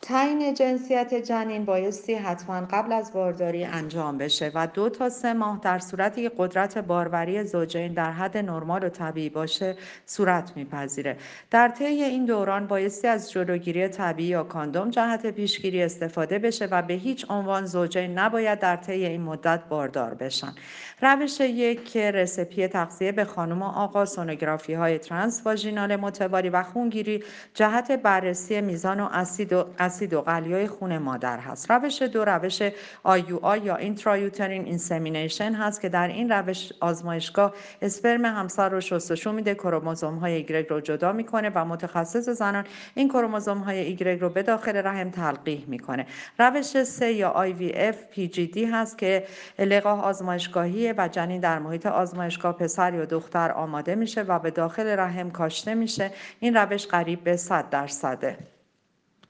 تعیین جنسیت جنین بایستی حتما قبل از بارداری انجام بشه و 2 تا 3 ماه در صورتی که قدرت باروری زوجین در حد نرمال و طبیعی باشه صورت میپذیره. در طی این دوران بایستی از جلوگیری طبیعی یا کاندوم جهت پیشگیری استفاده بشه و به هیچ عنوان زوجین نباید در طی این مدت باردار بشن. روش یک که رسپی تغذیه به خانم و آقا، سونوگرافی های ترانس واژینال متواری و خونگیری جهت بررسی میزان و اسید و قلیای خون مادر هست. روش دو روش IUI یا اینترایوترین اینسمینیشن هست که در این روش آزمایشگاه اسپرم همسر رو شستشو میده، کروموزوم های ایگرگ رو جدا میکنه و متخصص زنان این کروموزوم های ایگرگ رو به داخل رحم تلقیح میکنه. روش سه یا IVF PGD هست که لقاح آزمایشگاهی و جنین در محیط آزمایشگاه پسر یا دختر آماده میشه و به داخل رحم کاشته میشه. این روش قریب به 100%.